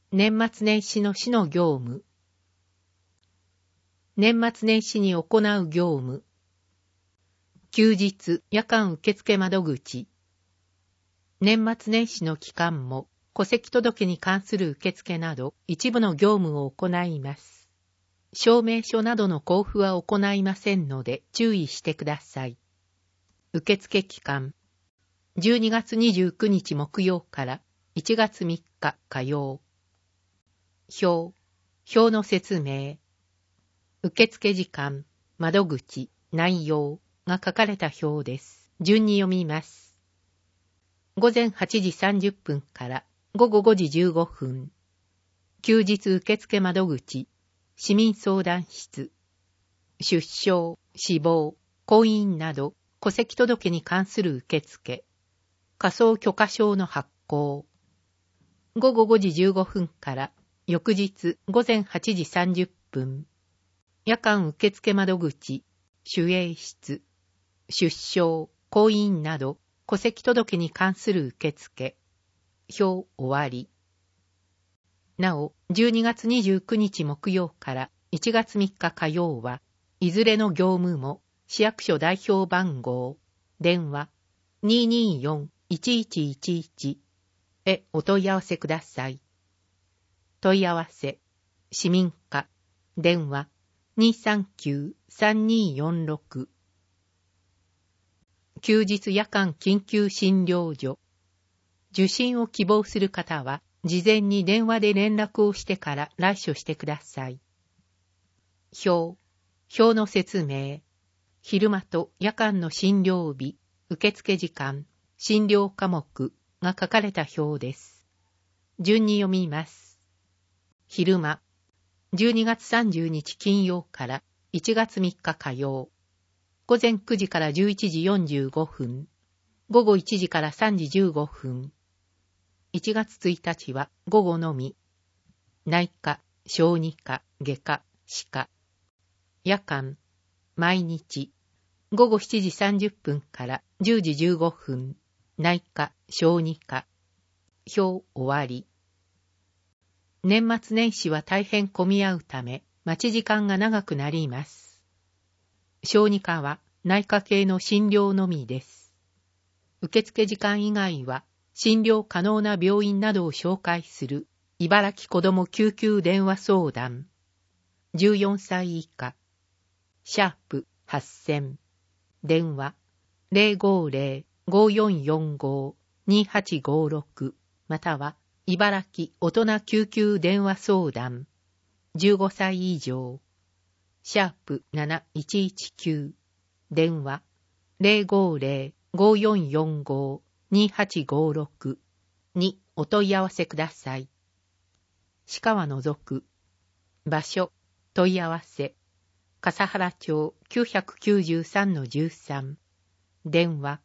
年末年始の市の業務。年末年始に行う業務。休日、夜間受付窓口。年末年始の期間も、戸籍届に関する受付など、一部の業務を行います。証明書などの交付は行いませんので、注意してください。受付期間。12月29日木曜から1月3日火曜。表の説明。受付時間、窓口、内容が書かれた表です。順に読みます。午前8時30分から午後5時15分。休日受付窓口、市民相談室。出生、死亡、婚姻など戸籍届に関する受付。仮想許可証の発行。午後5時15分から翌日午前8時30分。夜間受付窓口、守衛室。出生、婚姻など戸籍届に関する受付。表終わり。なお、12月29日木曜から1月3日火曜は、いずれの業務も市役所代表番号、電話 224-1111 へお問い合わせください。問い合わせ、市民課、電話 239-3246。休日夜間緊急診療所。受診を希望する方は、事前に電話で連絡をしてから来所してください。表の説明。昼間と夜間の診療日、受付時間、診療科目が書かれた表です。順に読みます。昼間、12月30日金曜から1月3日火曜。午前9時から11時45分。午後1時から3時15分。1月1日は午後のみ。内科、小児科、外科、歯科。夜間、毎日。午後7時30分から10時15分。内科、小児科。表終わり。年末年始は大変混み合うため、待ち時間が長くなります。小児科は内科系の診療のみです。受付時間以外は、診療可能な病院などを紹介する茨城子ども救急電話相談。14歳以下。#8000。電話 050-5445-2856 または茨城大人救急電話相談。15歳以上。#7119。電話 050-5445-2856 にお問い合わせください。歯科は除く。場所、問い合わせ。笠原町 993-13。電話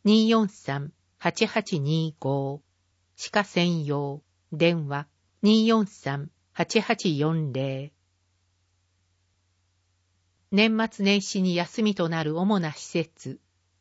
243-8825。歯科専用。電話 243-8840。年末年始に休みとなる主な施設。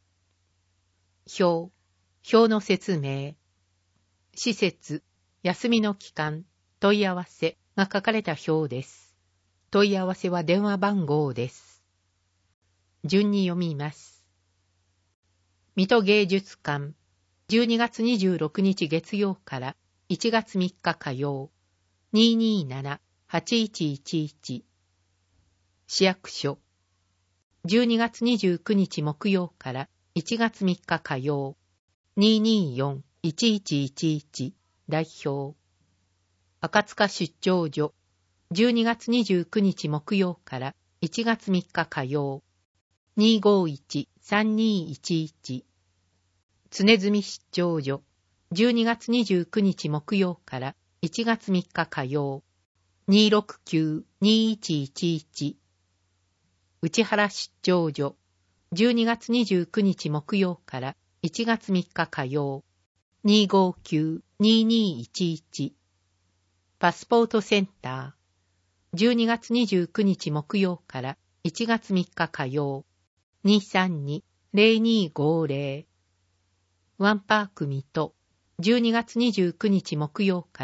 表の説明。施設、休みの期間、問い合わせが書かれた表です。問い合わせは電話番号です。順に読みます。水戸芸術館、12月26日月曜から1月3日火曜、227-8111。市役所、12月29日木曜から1月3日火曜、224-1111。代表。赤塚出張所、12月29日木曜から1月3日火曜、251-3211。常住出張所、12月29日木曜から1月3日火曜、269-2111。内原出張所、12月29日木曜から1月3日火曜、259-2211。パスポートセンター、12月29日木曜から1月3日火曜、232-0250。ワンパーク水戸、12月29日木曜から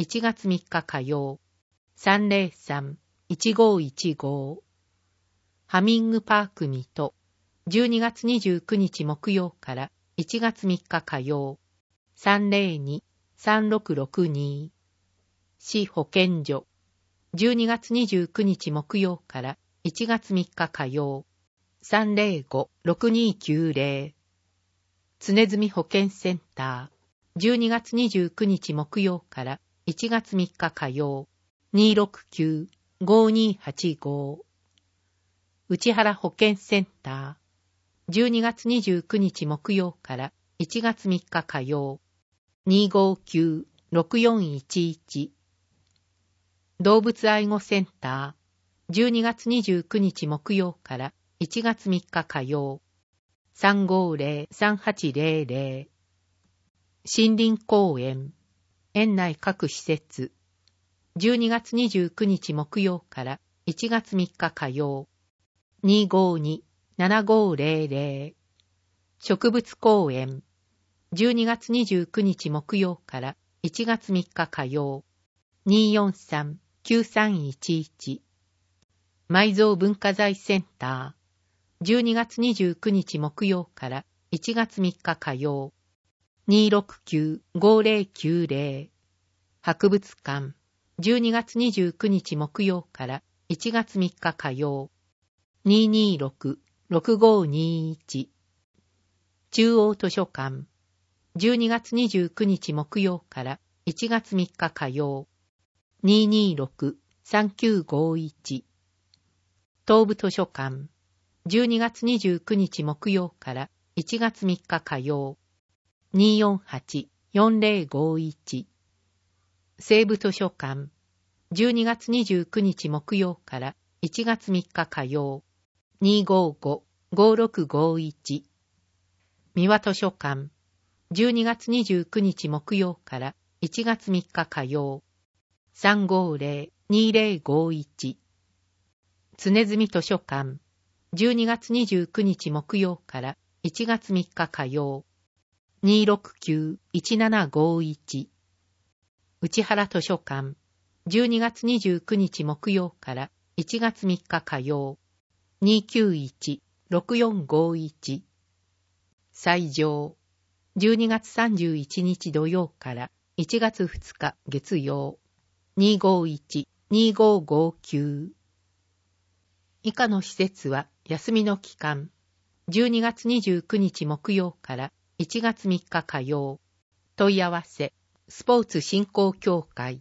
1月3日火曜。303-1515。ハミングパーク水戸。12月29日木曜から1月3日火曜。302-3662。市保健所。12月29日木曜から1月3日火曜。305-6290。常住保健センター。12月29日木曜から1月3日火曜。269-5285。内原保健センター。12月29日木曜から1月3日火曜。259-6411。動物愛護センター。12月29日木曜から1月3日火曜。350-3800。森林公園。園内各施設。12月29日木曜から1月3日火曜。252-7500。植物公園。12月29日木曜から1月3日火曜。243-9311。埋蔵文化財センター。12月29日木曜から1月3日火曜。269-5090。博物館。12月29日木曜から1月3日火曜。226-6521。中央図書館。12月29日木曜から1月3日火曜。226-3951。東部図書館。12月29日木曜から1月3日火曜。248-4051。西部図書館。12月29日木曜から1月3日火曜。255-5651。三輪図書館。12月29日木曜から1月3日火曜。350-2051。常住図書館。12月29日木曜から1月3日火曜。269-1751。内原図書館。12月29日木曜から1月3日火曜。291-6451。西条。12月31日土曜から1月2日月曜。251-2559。以下の施設は休みの期間。12月29日木曜から1月3日火曜。問い合わせ。スポーツ振興協会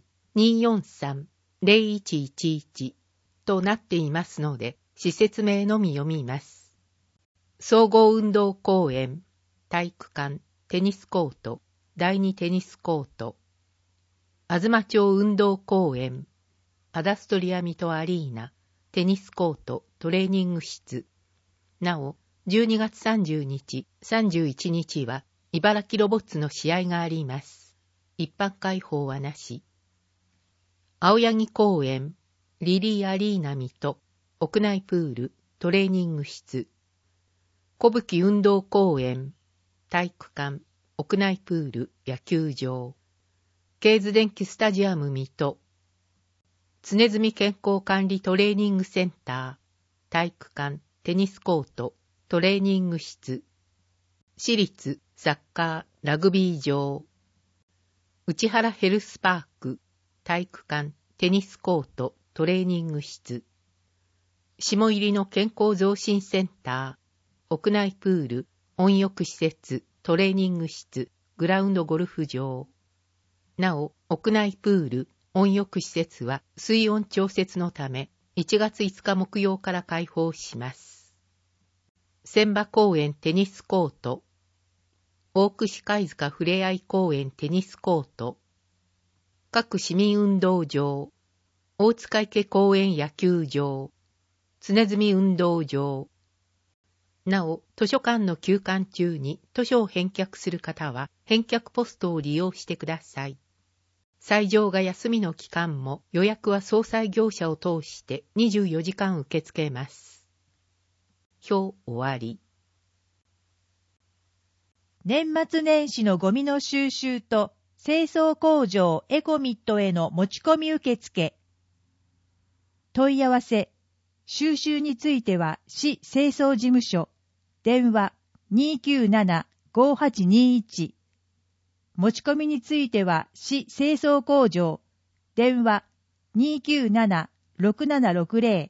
243-0111 となっていますので、施設名のみ読みます。総合運動公園、体育館、テニスコート、第2テニスコート。東町運動公園、アダストリアミトアリーナ、テニスコート、トレーニング室。なお、12月30日、31日は、茨城ロボッツの試合があります。一般開放はなし。青柳公園、リリーアリーナ水戸、屋内プール、トレーニング室。小吹運動公園、体育館、屋内プール、野球場。ケーズ電気スタジアム水戸。常住健康管理トレーニングセンター、体育館、テニスコート、トレーニング室。私立サッカー、ラグビー場。内原ヘルスパーク、体育館、テニスコート、トレーニング室。下入の健康増進センター、屋内プール、温浴施設、トレーニング室、グラウンドゴルフ場。なお、屋内プール、温浴施設は水温調節のため、1月5日木曜から開放します。千葉公園テニスコート。大串貝塚ふれあい公園テニスコート。各市民運動場。大塚池公園野球場。常住運動場。なお、図書館の休館中に図書を返却する方は、返却ポストを利用してください。斎場が休みの期間も予約は送祭業者を通して24時間受け付けます。表終わり。 年末年始のゴミの収集と清掃工場エコミットへの持ち込み受付。問い合わせ。収集については市清掃事務所。電話 297-5821。持ち込みについては市清掃工場。電話 297-6760。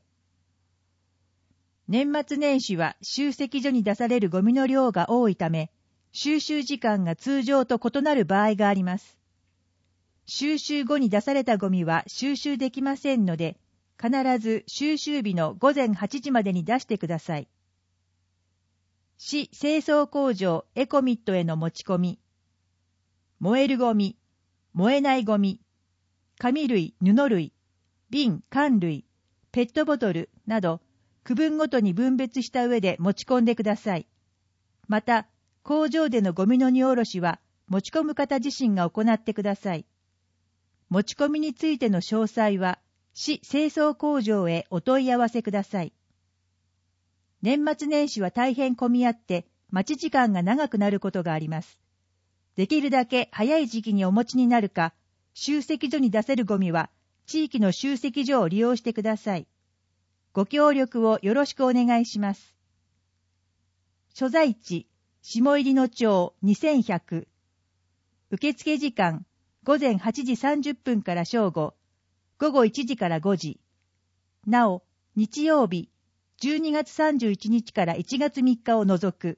年末年始は集積所に出されるゴミの量が多いため、収集時間が通常と異なる場合があります。収集後に出されたゴミは収集できませんので、必ず収集日の午前8時までに出してください。市清掃工場エコミットへの持ち込み。燃えるゴミ、燃えないゴミ、紙類、布類、瓶、缶類、ペットボトルなど、区分ごとに分別した上で持ち込んでください。また、工場でのゴミの荷下ろしは、持ち込む方自身が行ってください。持ち込みについての詳細は、市清掃工場へお問い合わせください。年末年始は大変混み合って、待ち時間が長くなることがあります。できるだけ早い時期にお持ちになるか、集積所に出せるゴミは、地域の集積所を利用してください。ご協力をよろしくお願いします。所在地、下入野町2100。受付時間、午前8時30分から正午、午後1時から5時。なお、日曜日、12月31日から1月3日を除く。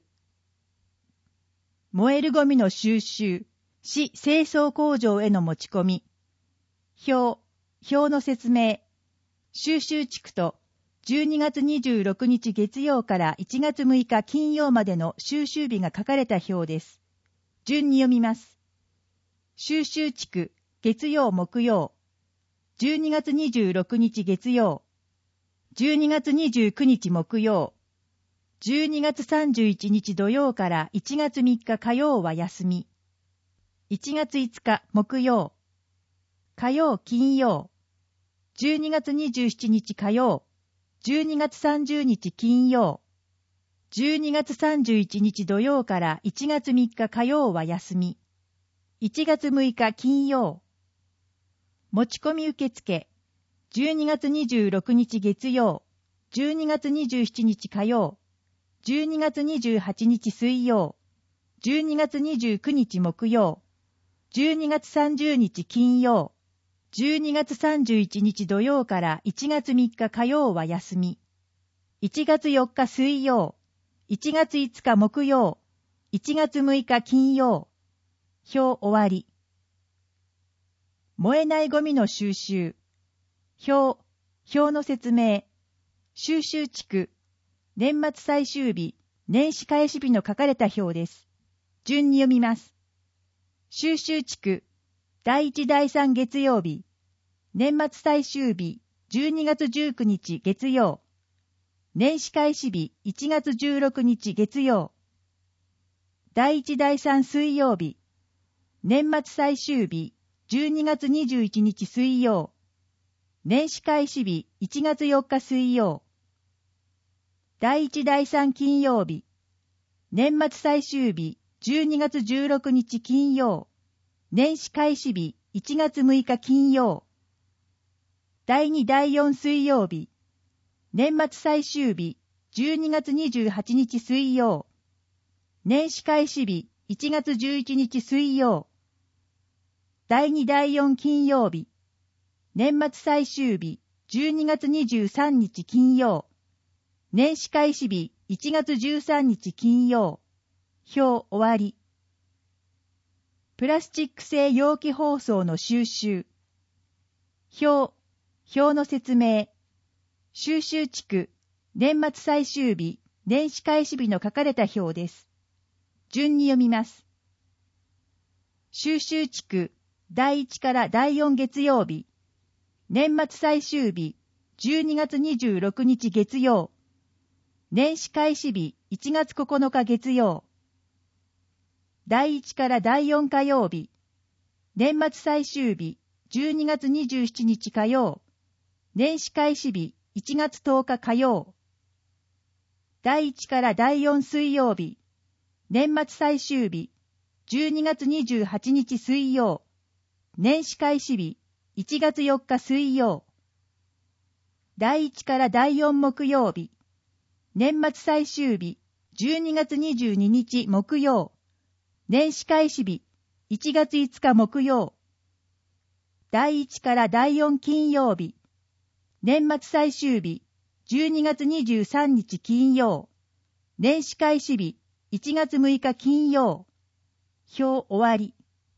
燃えるゴミの収集、市清掃工場への持ち込み。表の説明。収集地区と、12月26日月曜から1月6日金曜までの収集日が書かれた表です。順に読みます。収集地区、月曜木曜。12月26日月曜。12月29日木曜。12月31日土曜から1月3日火曜は休み。1月5日木曜。火曜金曜。12月27日火曜。12月30日金曜。12月31日土曜から1月3日火曜は休み。1月6日金曜。持ち込み受付。12月26日月曜。12月27日火曜。12月28日水曜。12月29日木曜。12月30日金曜。12月31日土曜から1月3日火曜は休み。1月4日水曜。1月5日木曜。1月6日金曜。表終わり。燃えないゴミの収集。表の説明。収集地区。年末最終日、年始開始日の書かれた表です。順に読みます。収集地区。第1第3月曜日。年末最終日、12月19日月曜。年始開始日、1月16日月曜。第1第3水曜日。年末最終日、12月21日水曜。年始開始日、1月4日水曜。第1第3金曜日。年末最終日、12月16日金曜。年始開始日、1月6日金曜。第2第4水曜日。年末最終日、12月28日水曜。年始開始日、1月11日水曜。第2第4金曜日。年末最終日、12月23日金曜。年始開始日、1月13日金曜。表終わり。プラスチック製容器包装の収集。表の説明。収集地区、年末最終日、年始開始日の書かれた表です。順に読みます。収集地区、第1から第4月曜日。年末最終日、12月26日月曜。年始開始日、1月9日月曜。第1から第4火曜日。年末最終日、12月27日火曜。年始開始日、1月10日火曜。第1から第4水曜日。年末最終日、12月28日水曜。 年始開始日、1月4日水曜。第1から第4木曜日、年末最終日、12月22日木曜。年始開始日、1月5日木曜。第1から第4金曜日、年末最終日、12月23日金曜。年始開始日、1月6日金曜。表終わり。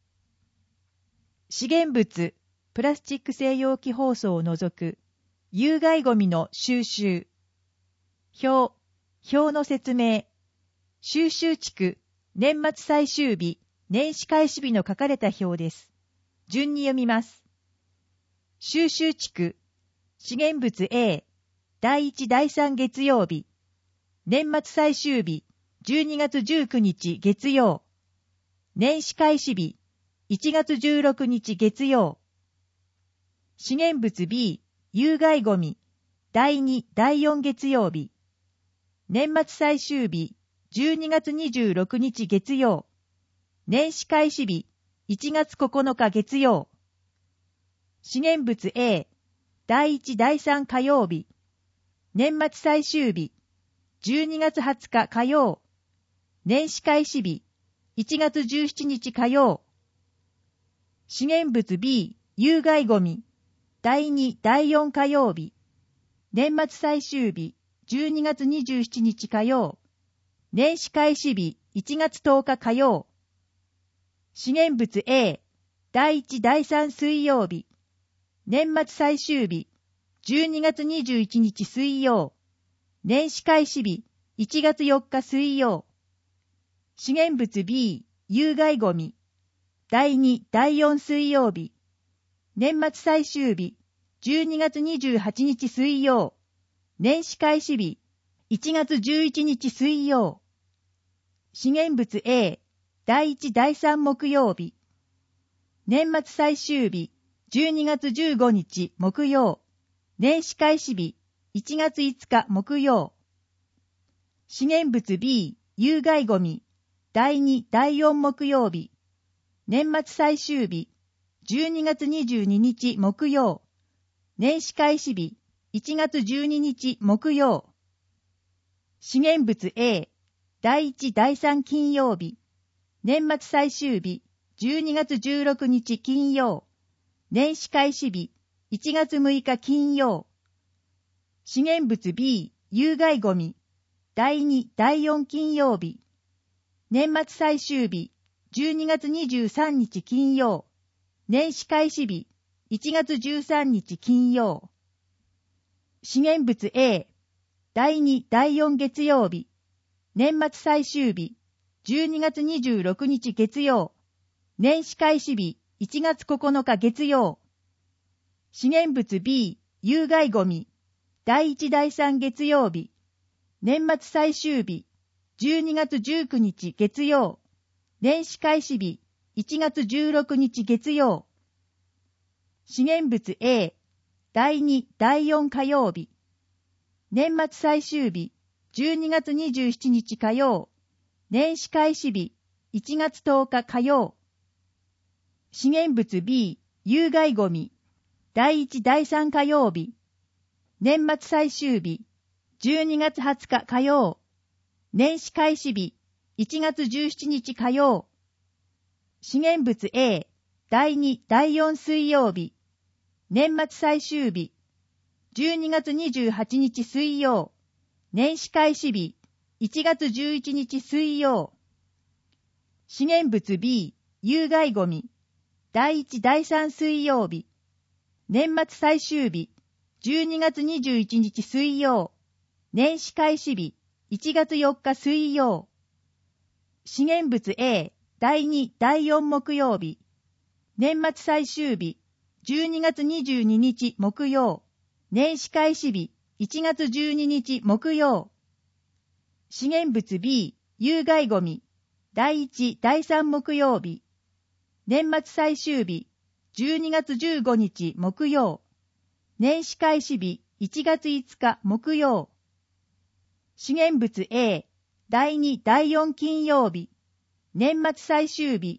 資源物、プラスチック製容器包装を除く、有害ゴミの収集。表の説明。収集地区、年末最終日、年始開始日の書かれた表です。順に読みます。収集地区、資源物 A、第1第3月曜日、年末最終日、12月19日月曜。年始開始日、1月16日月曜。資源物 B、有害ゴミ、第2、第4月曜日。年末最終日、12月26日月曜。年始開始日、1月9日月曜。資源物 A、第1、第3火曜日。年末最終日、12月20日火曜。年始開始日、1月17日火曜。資源物 B、有害ゴミ、第2、第4火曜日。年末最終日、12月27日火曜。年始開始日、1月10日火曜。資源物 A、第1、第3水曜日。年末最終日、12月21日水曜。年始開始日、1月4日水曜。資源物 B、有害ゴミ。第2、第4水曜日。年末最終日、12月28日水曜。年始開始日、1月11日水曜。資源物 A、第1、第3木曜日。年末最終日、12月15日木曜。年始開始日、1月5日木曜。資源物 B、有害ゴミ。第2、第4木曜日。年末最終日、12月22日木曜。年始開始日、1月12日木曜。資源物 A、第1、第3金曜日。年末最終日、12月16日金曜。年始開始日、1月6日金曜。資源物 B、有害ゴミ。第2、第4金曜日。年末最終日、12月23日金曜。年始開始日、1月13日金曜。資源物 A、第2、第4月曜日。年末最終日、12月26日月曜。年始開始日、1月9日月曜。資源物 B、有害ゴミ。第1、第3月曜日。年末最終日、12月19日月曜。年始開始日、1月16日月曜。資源物 A、第2、第4火曜日。年末最終日、12月27日火曜。年始開始日、1月10日火曜。資源物 B、有害ゴミ。第1、第3火曜日。年末最終日、12月20日火曜。年始開始日、1月17日火曜。資源物 A、第2、第4水曜日。年末最終日、12月28日水曜。年始開始日、1月11日水曜。資源物 B、有害ゴミ。第1、第3水曜日。年末最終日、12月21日水曜。年始開始日、1月4日水曜。資源物 A、第2、第4木曜日。年末最終日、12月22日木曜。年始開始日、1月12日木曜。資源物 B、有害ゴミ。第1、第3木曜日。年末最終日、12月15日木曜。年始開始日、1月5日木曜。資源物 A、第2、第4金曜日。年末最終日、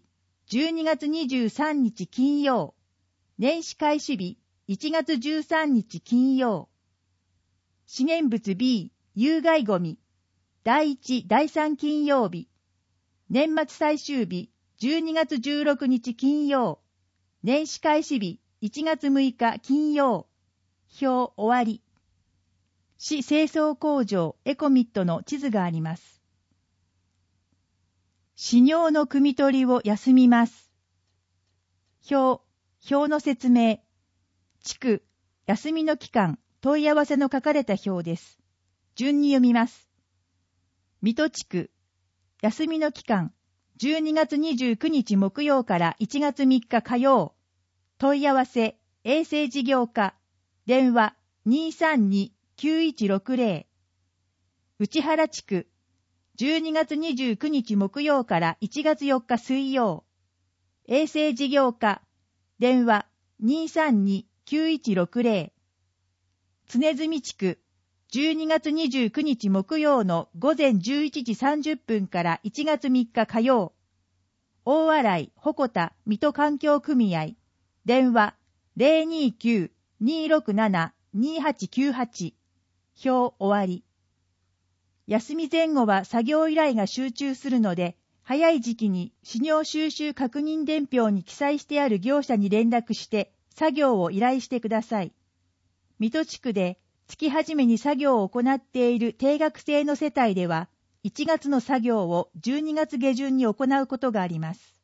12月23日金曜。年始開始日、1月13日金曜。資源物 B、有害ゴミ。第1、第3金曜日。年末最終日、12月16日金曜。年始開始日、1月6日金曜。表終わり。市清掃工場エコミットの地図があります。飼料の汲み取りを休みます。表の説明。地区、休みの期間、問い合わせの書かれた表です。順に読みます。水戸地区、休みの期間、12月29日木曜から1月3日火曜。問い合わせ、衛生事業課、電話 232-9160。内原地区、12月29日木曜から1月4日水曜。衛生事業課、電話 232-9160。常住地区、12月29日木曜の午前11時30分から1月3日火曜。大洗、鉾田、水戸環境組合。電話 029-267-2898。表終わり。休み前後は作業依頼が集中するので、早い時期に飼料収集確認伝票に記載してある業者に連絡して作業を依頼してください。水戸地区で月始めに作業を行っている定額制の世帯では、1月の作業を12月下旬に行うことがあります。